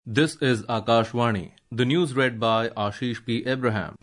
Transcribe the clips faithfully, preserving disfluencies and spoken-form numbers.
This is Akashvani. The news read by Ashish P. Abraham.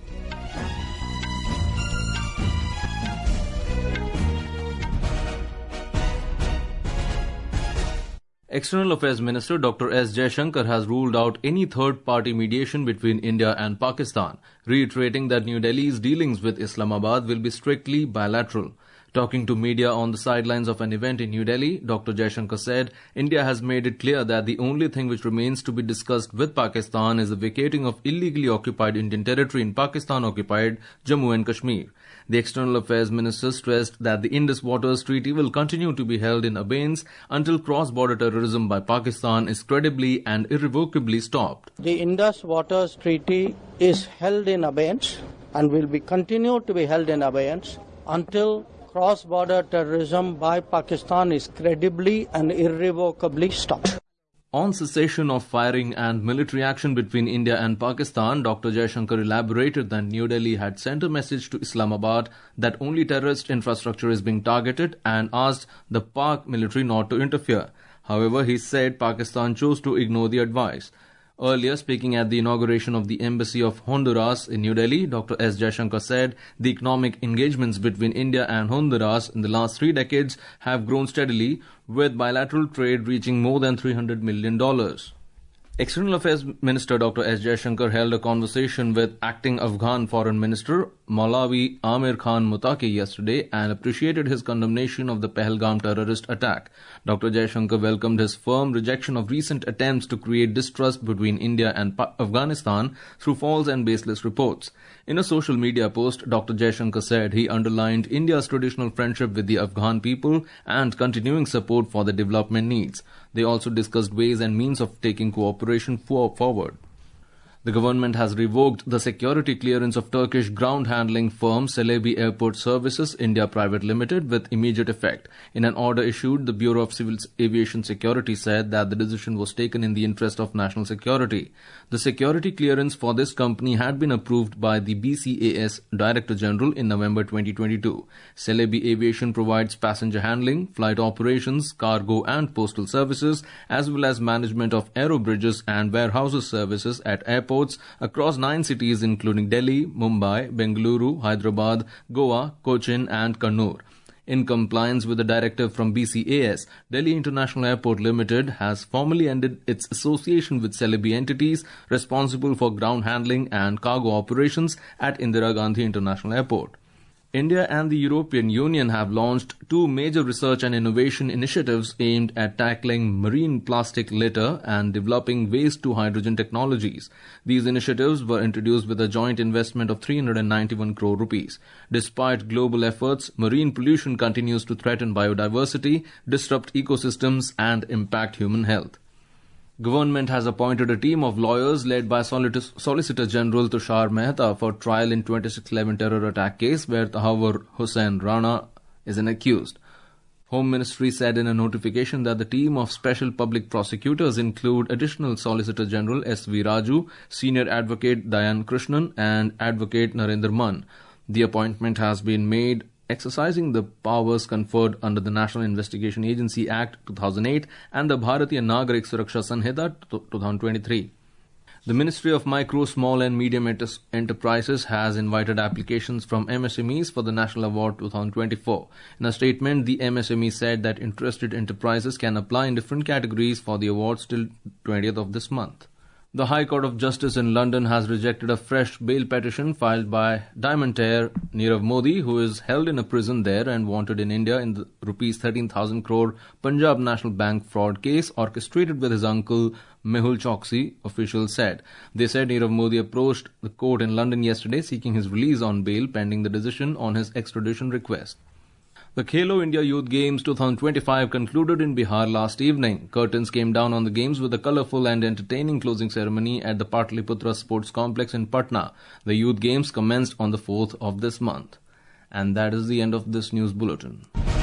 External Affairs Minister Doctor S. Jaishankar has ruled out any third-party mediation between India and Pakistan, reiterating that New Delhi's dealings with Islamabad will be strictly bilateral. Talking to media on the sidelines of an event in New Delhi, Doctor Jaishankar said India has made it clear that the only thing which remains to be discussed with Pakistan is the vacating of illegally occupied Indian territory in Pakistan-occupied Jammu and Kashmir. The External Affairs Minister stressed that the Indus Waters Treaty will continue to be held in abeyance until cross-border terrorism by Pakistan is credibly and irrevocably stopped. The Indus Waters Treaty is held in abeyance and will be continued to be held in abeyance until cross-border terrorism by Pakistan is credibly and irrevocably stopped. On cessation of firing and military action between India and Pakistan, Doctor Jaishankar elaborated that New Delhi had sent a message to Islamabad that only terrorist infrastructure is being targeted and asked the Pak military not to interfere. However, he said Pakistan chose to ignore the advice. Earlier, speaking at the inauguration of the Embassy of Honduras in New Delhi, Doctor S. Jaishankar said the economic engagements between India and Honduras in the last three decades have grown steadily, with bilateral trade reaching more than three hundred million dollars. External Affairs Minister Doctor S. Jaishankar held a conversation with acting Afghan Foreign Minister Maulavi Amir Khan Mutaqi yesterday and appreciated his condemnation of the Pahalgam terrorist attack. Doctor Jaishankar welcomed his firm rejection of recent attempts to create distrust between India and pa- Afghanistan through false and baseless reports. In a social media post, Doctor Jaishankar said he underlined India's traditional friendship with the Afghan people and continuing support for their development needs. They also discussed ways and means of taking cooperation forward. The government has revoked the security clearance of Turkish ground handling firm Celebi Airport Services India Private Limited with immediate effect. In an order issued, the Bureau of Civil Aviation Security said that the decision was taken in the interest of national security. The security clearance for this company had been approved by the B C A S Director General in November twenty twenty-two. Celebi Aviation provides passenger handling, flight operations, cargo and postal services, as well as management of aero bridges and warehouses services at airports across nine cities including Delhi, Mumbai, Bengaluru, Hyderabad, Goa, Cochin and Kannur. In compliance with the directive from B C A S, Delhi International Airport Limited has formally ended its association with Celebi entities responsible for ground handling and cargo operations at Indira Gandhi International Airport. India and the European Union have launched two major research and innovation initiatives aimed at tackling marine plastic litter and developing waste-to-hydrogen technologies. These initiatives were introduced with a joint investment of three hundred ninety-one crore rupees. Despite global efforts, marine pollution continues to threaten biodiversity, disrupt ecosystems, and impact human health. Government has appointed a team of lawyers led by Solicitor General Tushar Mehta for trial in twenty-six eleven terror attack case where Tahawwur Hussain Rana is an accused. Home Ministry said in a notification that the team of special public prosecutors include additional Solicitor General S V Raju, Senior Advocate Dayan Krishnan and Advocate Narendra Mann. The appointment has been made exercising the powers conferred under the National Investigation Agency Act two thousand eight and the Bharatiya Nagarik Suraksha Sanhita two thousand twenty-three. The Ministry of Micro, Small and Medium Enterprises has invited applications from M S M Es for the National Award twenty twenty-four. In a statement, the M S M E said that interested enterprises can apply in different categories for the awards till twentieth of this month. The High Court of Justice in London has rejected a fresh bail petition filed by diamantaire Nirav Modi, who is held in a prison there and wanted in India in the rupees thirteen thousand crore Punjab National Bank fraud case orchestrated with his uncle Mehul Choksi, officials said. They said Nirav Modi approached the court in London yesterday seeking his release on bail pending the decision on his extradition request. The Khelo India Youth Games twenty twenty-five concluded in Bihar last evening. Curtains came down on the games with a colourful and entertaining closing ceremony at the Pataliputra Sports Complex in Patna. The Youth Games commenced on the fourth of this month. And that is the end of this news bulletin.